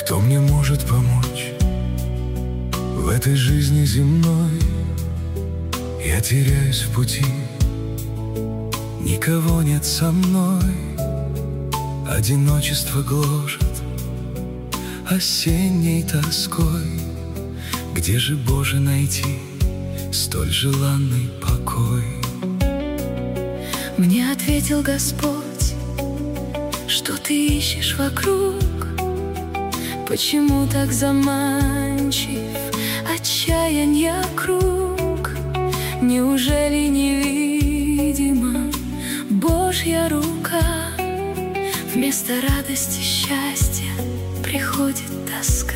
Кто мне может помочь в этой жизни земной? Я теряюсь в пути, никого нет со мной. Одиночество гложет осенней тоской. Где же, Боже, найти столь желанный покой? Мне ответил Господь, что ты ищешь вокруг. Почему так заманчив отчаянья круг? Неужели невидима Божья рука? Вместо радости, счастья приходит тоска.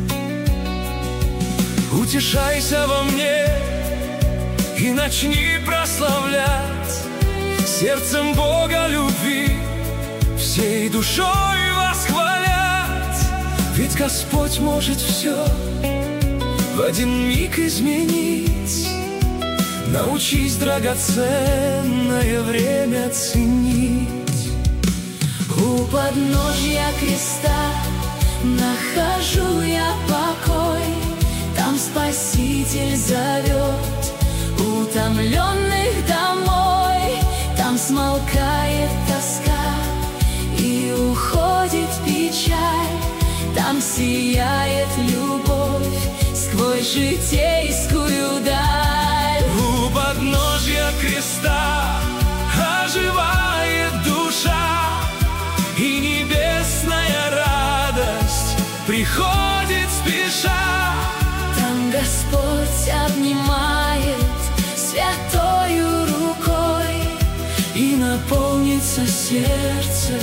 Утешайся во мне и начни прославлять сердцем Бога любви, всей душой восхвалять. Ведь Господь может все в один миг изменить. Научись драгоценное время ценить. У подножья креста нахожу я покой. Там Спаситель зовет утомленных домой. Там смолкает тоска и уходит печаль. Там сияет любовь сквозь житейскую даль. У подножья креста оживает душа, и небесная радость приходит спеша. Там Господь обнимает святою рукой, и наполнится сердце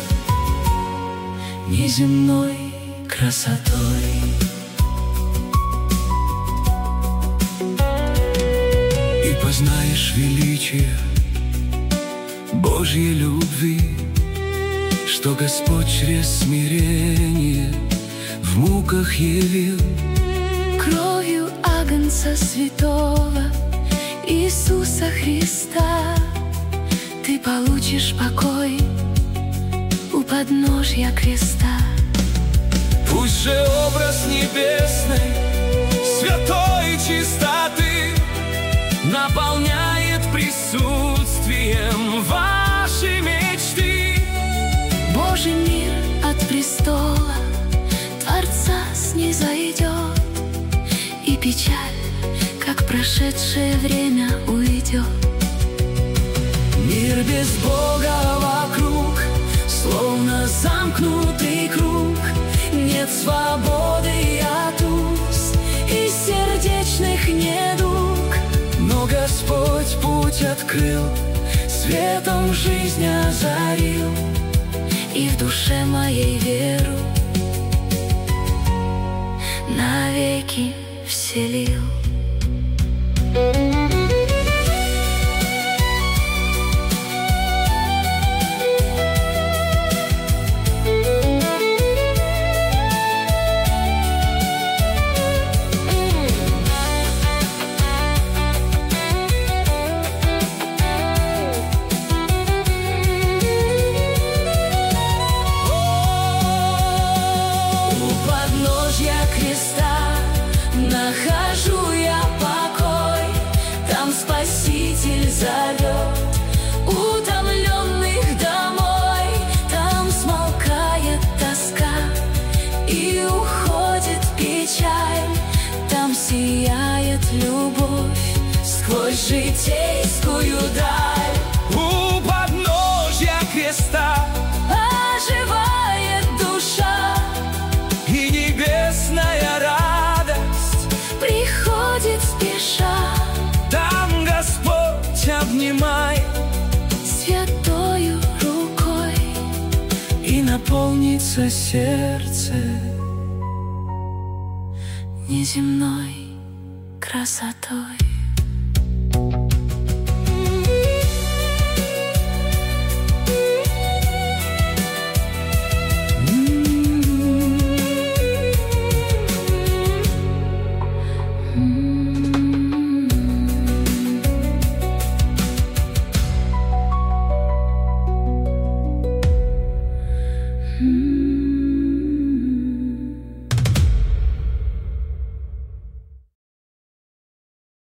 неземной красотой. И познаешь величие Божьей любви, что Господь через смирение в муках явил. Кровью Агнца святого Иисуса Христа ты получишь покой у подножья креста. Пусть же образ небесной святой чистоты наполняет присутствием ваши мечты. Божий мир от престола Творца снизойдет, и печаль, как прошедшее время, уйдет. Мир без Бога вокруг, словно замкнутый круг. Нет свободы от уз и сердечных недуг. Но Господь путь открыл, светом жизнь озарил, и в душе моей веру навеки вселил. Нахожу я покой, там Спаситель зовет утомленных домой. Там смолкает тоска и уходит печаль. Там сияет любовь сквозь житейскую даль. У подножья креста оживает душа, и небесная радость приходит спеша. там Господь обнимает святою рукой, и наполнится сердце неземной красотой.